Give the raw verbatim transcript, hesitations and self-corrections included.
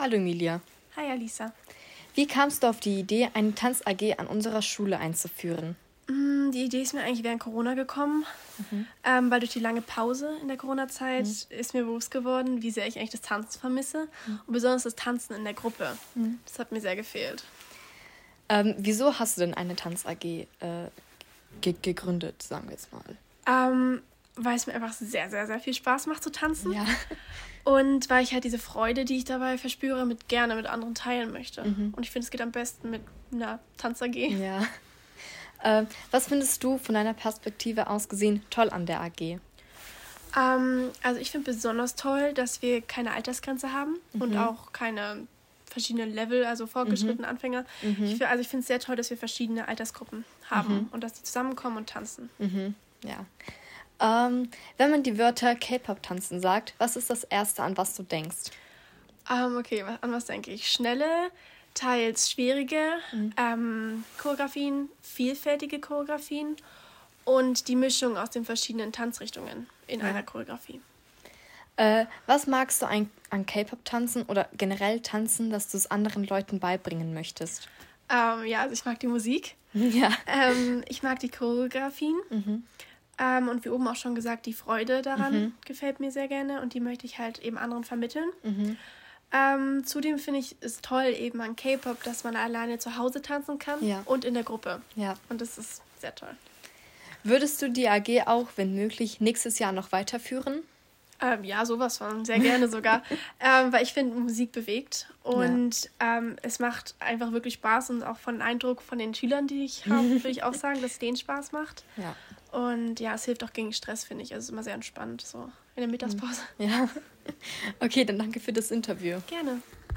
Hallo Emilia. Hi Alisa. Wie kamst du auf die Idee, eine Tanz-A G an unserer Schule einzuführen? Die Idee ist mir eigentlich während Corona gekommen, mhm. ähm, weil durch die lange Pause in der Corona-Zeit mhm. ist mir bewusst geworden, wie sehr ich eigentlich das Tanzen vermisse mhm. und besonders das Tanzen in der Gruppe. Mhm. Das hat mir sehr gefehlt. Ähm, wieso hast du denn eine Tanz-A G äh, ge- gegründet, sagen wir jetzt mal? Ähm, weil es mir einfach sehr, sehr, sehr viel Spaß macht zu tanzen. Ja. Und weil ich halt diese Freude, die ich dabei verspüre, mit gerne mit anderen teilen möchte. Mhm. Und ich finde, es geht am besten mit einer Tanz-A G. Ja. Äh, was findest du von deiner Perspektive aus gesehen toll an der A G? Ähm, also ich finde besonders toll, dass wir keine Altersgrenze haben mhm. und auch keine verschiedenen Level, also fortgeschrittene mhm. Anfänger. Mhm. Ich, also ich finde es sehr toll, dass wir verschiedene Altersgruppen haben mhm. und dass die zusammenkommen und tanzen. Mhm. Ja. Ähm, wenn man die Wörter K-Pop-Tanzen sagt, was ist das Erste, an was du denkst? Ähm, okay, an was denke ich? Schnelle, teils schwierige mhm. ähm, Choreografien, vielfältige Choreografien und die Mischung aus den verschiedenen Tanzrichtungen in ja. einer Choreografie. Äh, was magst du an, an K-Pop-Tanzen oder generell Tanzen, dass du es anderen Leuten beibringen möchtest? Ähm, ja, also ich mag die Musik. Ja. Ähm, ich mag die Choreografien. Mhm. Ähm, und wie oben auch schon gesagt, die Freude daran mhm. gefällt mir sehr gerne und die möchte ich halt eben anderen vermitteln. Mhm. Ähm, zudem finde ich es toll eben an K-Pop, dass man alleine zu Hause tanzen kann ja. und in der Gruppe. Ja. Und das ist sehr toll. Würdest du die A G auch, wenn möglich, nächstes Jahr noch weiterführen? Ähm, ja, sowas von. Sehr gerne sogar. ähm, weil ich finde, Musik bewegt und ja. ähm, es macht einfach wirklich Spaß und auch von Eindruck von den Schülern, die ich habe, würde ich auch sagen, dass es denen Spaß macht. Ja. Und ja, es hilft auch gegen Stress, finde ich. Also es ist immer sehr entspannt, so in der Mittagspause. Ja. Okay, dann danke für das Interview. Gerne.